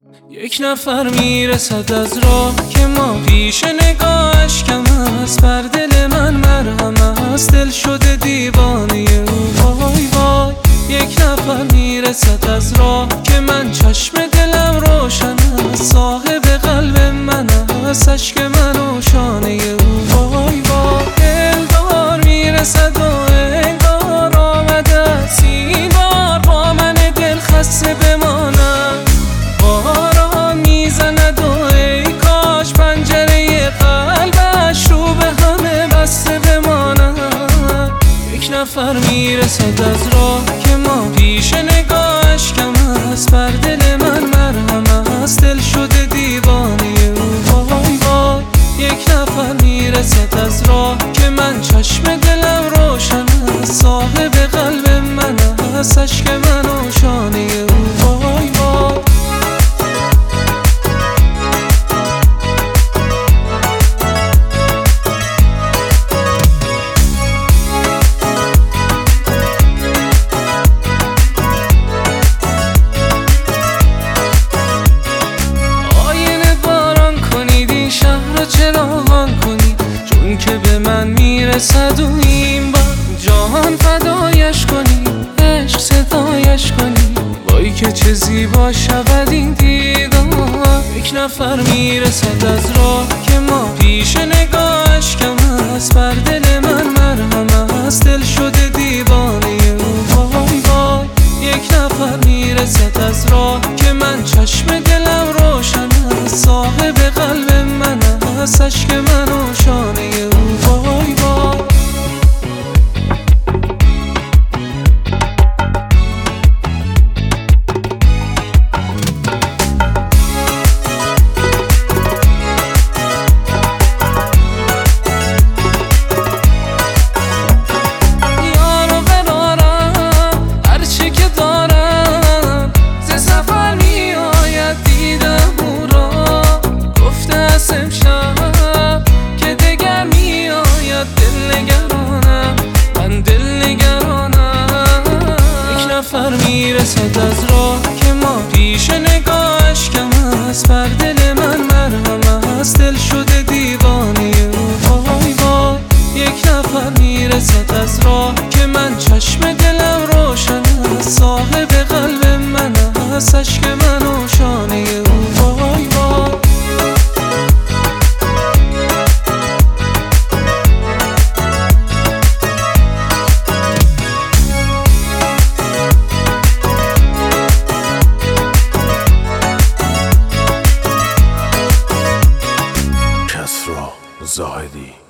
یک نفر میرسد از راه که ما پیش نگاهش کم است، بر دل من مرهم است، دل شده دیوانه او. وای وای یک نفر میرسد از راه که من چشم دلم روشن است، صاحب قلب من است، اشک من و شانه او. وای وای دلدار میرسد و انگار آمده است این بار با من دل خسته بمانم. باران میزند و ای کاش پنجره قلبش رو به همه بسته بمانم. یک نفر میرسد از راه که ما پیش نگاهش کم است، بر دل من مرهم است، دل شده دیوانه او. وای وای یک نفر میرسد از راه که من چشم دلم روشن است، صاحب قلب من است، اشک من و شانه او. وای وای چراغان کنید چون که به من میرسد و این بار جهان فدایش کنید، عشق صدایش کنید. وای که چه زیبا شود این دیدار. یک نفر میرسد از راه که ما پیش نگاهش کم است، بر دل من مرهم است، دل شده دیوانه او. وای وای یک نفر میرسد از راه که من چشم دلم روشن است، صاحب قلب من است، اشک من و شانه او. وای وای یارو برارم هرچی که دارم، ز سفر می آید دیدم او را، گفته است امشب که دگر می آید. دل نگرانم من، دل نگرانم. یک نفر میرسد از راه که ما پیش نگاهش کم است، بر دل من مرهم است، دل شده دیوانه او. وای وای یک نفر میرسد از راه که من چشم دلم روشن است، صاحب قلب من است، اشک من و شانه او. وای وای کسری زاهدی.